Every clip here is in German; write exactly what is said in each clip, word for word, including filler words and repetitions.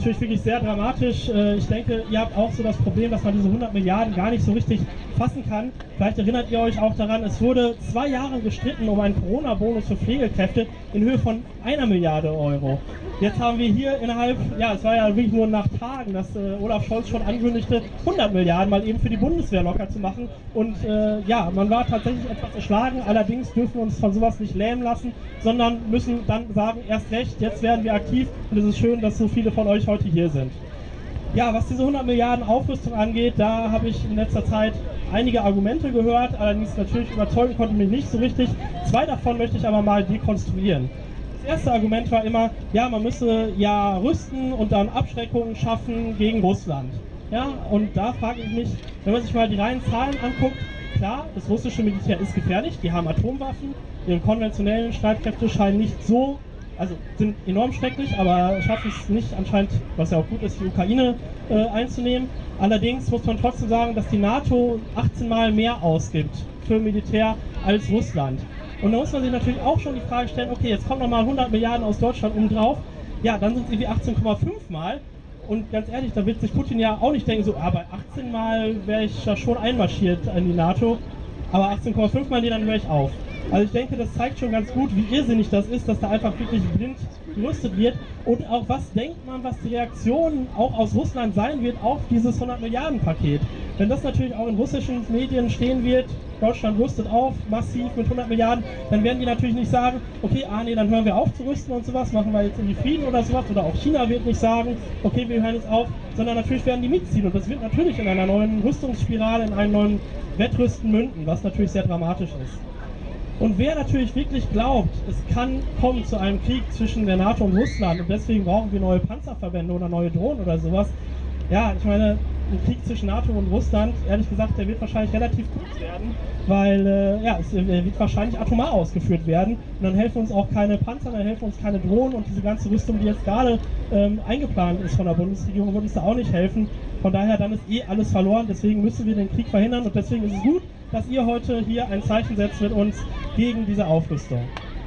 natürlich wirklich sehr dramatisch. Ich denke, ihr habt auch so das Problem, dass man diese hundert Milliarden gar nicht so richtig fassen kann. Vielleicht erinnert ihr euch auch daran, es wurde zwei Jahre gestritten um einen Corona-Bonus für Pflegekräfte in Höhe von einer Milliarde Euro. Jetzt haben wir hier innerhalb, ja, es war ja wirklich nur nach Tagen, dass äh, Olaf Scholz schon ankündigte, hundert Milliarden mal eben für die Bundeswehr locker zu machen. Und äh, ja, man war tatsächlich etwas erschlagen. Allerdings dürfen wir uns von sowas nicht lähmen lassen, sondern müssen dann sagen, erst recht, jetzt werden wir aktiv. Und es ist schön, dass so viele von euch heute hier sind. Ja, was diese hundert Milliarden Aufrüstung angeht, da habe ich in letzter Zeit einige Argumente gehört. Allerdings natürlich überzeugen konnte mich nicht so richtig. Zwei davon möchte ich aber mal dekonstruieren. Das erste Argument war immer, ja, man müsse ja rüsten und dann Abschreckungen schaffen gegen Russland. Ja, und da frage ich mich, wenn man sich mal die reinen Zahlen anguckt, klar, das russische Militär ist gefährlich, die haben Atomwaffen, ihre konventionellen Streitkräfte scheinen nicht so, also sind enorm schrecklich, aber schaffen es nicht anscheinend, was ja auch gut ist, die Ukraine äh, einzunehmen. Allerdings muss man trotzdem sagen, dass die NATO achtzehn Mal mehr ausgibt für Militär als Russland. Und da muss man sich natürlich auch schon die Frage stellen, okay, jetzt kommen nochmal hundert Milliarden aus Deutschland oben drauf, ja, dann sind es irgendwie achtzehn Komma fünf Mal. Und ganz ehrlich, da wird sich Putin ja auch nicht denken, so, ah, bei achtzehn Mal wäre ich da schon einmarschiert in die NATO, aber achtzehn Komma fünf Mal, nee, dann höre ich auf. Also ich denke, das zeigt schon ganz gut, wie irrsinnig das ist, dass da einfach wirklich blind gerüstet wird. Und auch was denkt man, was die Reaktion auch aus Russland sein wird auf dieses hundert Milliarden Paket. Wenn das natürlich auch in russischen Medien stehen wird, Deutschland rüstet auf, massiv mit hundert Milliarden, dann werden die natürlich nicht sagen, okay, ah nee, dann hören wir auf zu rüsten und sowas, machen wir jetzt irgendwie Frieden oder sowas. Oder auch China wird nicht sagen, okay, wir hören jetzt auf, sondern natürlich werden die mitziehen. Und das wird natürlich in einer neuen Rüstungsspirale, in einem neuen Wettrüsten münden, was natürlich sehr dramatisch ist. Und wer natürlich wirklich glaubt, es kann kommen zu einem Krieg zwischen der NATO und Russland und deswegen brauchen wir neue Panzerverbände oder neue Drohnen oder sowas, ja, ich meine, ein Krieg zwischen NATO und Russland, ehrlich gesagt, der wird wahrscheinlich relativ kurz werden, weil äh, ja, es wird wahrscheinlich atomar ausgeführt werden und dann helfen uns auch keine Panzer, dann helfen uns keine Drohnen und diese ganze Rüstung, die jetzt gerade ähm, eingeplant ist von der Bundesregierung, wird uns da auch nicht helfen. Von daher, dann ist eh alles verloren, deswegen müssen wir den Krieg verhindern und deswegen ist es gut, dass ihr heute hier ein Zeichen setzt mit uns gegen diese Aufrüstung.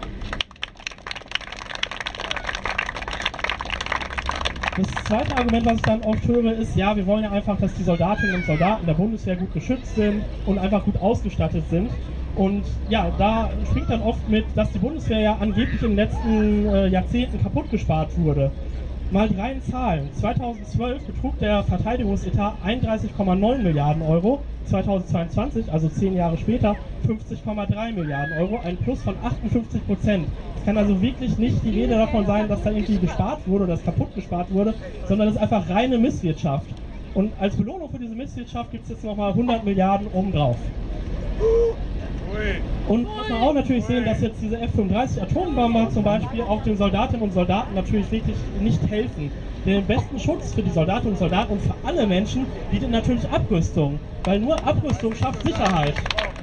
Das zweite Argument, was ich dann oft höre, ist, ja, wir wollen ja einfach, dass die Soldatinnen und Soldaten der Bundeswehr gut geschützt sind und einfach gut ausgestattet sind. Und ja, da springt dann oft mit, dass die Bundeswehr ja angeblich in den letzten äh, Jahrzehnten kaputt gespart wurde. Mal die reinen Zahlen. zweitausendzwölf betrug der Verteidigungsetat einunddreißig Komma neun Milliarden Euro, zweitausendzweiundzwanzig, also zehn Jahre später, fünfzig Komma drei Milliarden Euro, ein Plus von achtundfünfzig Prozent. Es kann also wirklich nicht die Rede davon sein, dass da irgendwie gespart wurde oder dass kaputt gespart wurde, sondern es ist einfach reine Misswirtschaft. Und als Belohnung für diese Misswirtschaft gibt es jetzt nochmal hundert Milliarden obendrauf. Und muss man auch natürlich sehen, dass jetzt diese F fünfunddreißig Atombomber zum Beispiel auch den Soldatinnen und Soldaten natürlich wirklich nicht helfen. Den besten Schutz für die Soldatinnen und Soldaten und für alle Menschen bietet natürlich Abrüstung, weil nur Abrüstung schafft Sicherheit.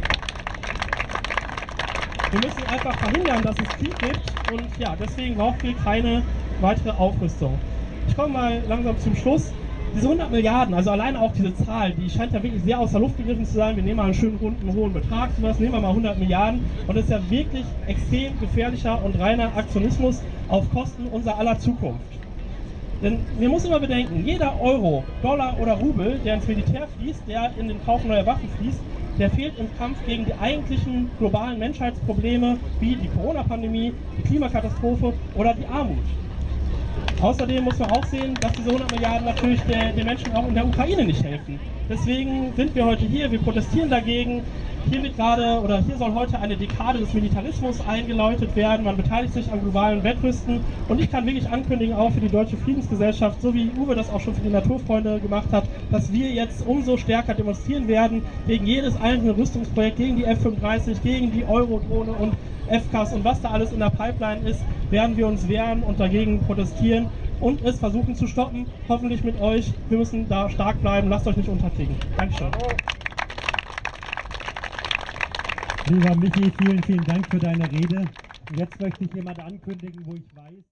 Wir müssen einfach verhindern, dass es Krieg gibt und ja, deswegen brauchen wir keine weitere Aufrüstung. Ich komme mal langsam zum Schluss. Diese hundert Milliarden, also alleine auch diese Zahl, die scheint ja wirklich sehr außer Luft gegriffen zu sein. Wir nehmen mal einen schönen runden, hohen Betrag, sowas, nehmen wir mal hundert Milliarden und das ist ja wirklich extrem gefährlicher und reiner Aktionismus auf Kosten unserer aller Zukunft. Denn wir müssen immer bedenken, jeder Euro, Dollar oder Rubel, der ins Militär fließt, der in den Kauf neuer Waffen fließt, der fehlt im Kampf gegen die eigentlichen globalen Menschheitsprobleme wie die Corona-Pandemie, die Klimakatastrophe oder die Armut. Außerdem muss man auch sehen, dass diese hundert Milliarden natürlich der, den Menschen auch in der Ukraine nicht helfen. Deswegen sind wir heute hier, wir protestieren dagegen. Hier wird gerade, oder hier soll heute eine Dekade des Militarismus eingeläutet werden. Man beteiligt sich am globalen Wettrüsten und ich kann wirklich ankündigen, auch für die Deutsche Friedensgesellschaft, so wie Uwe das auch schon für die Naturfreunde gemacht hat, dass wir jetzt umso stärker demonstrieren werden gegen jedes einzelne Rüstungsprojekt, gegen die F fünfunddreißig, gegen die Eurodrohne und F CAS und was da alles in der Pipeline ist, werden wir uns wehren und dagegen protestieren und es versuchen zu stoppen, hoffentlich mit euch. Wir müssen da stark bleiben, lasst euch nicht unterkriegen. Dankeschön. Lieber Michi, vielen, vielen Dank für deine Rede. Und jetzt möchte ich jemand ankündigen, wo ich weiß...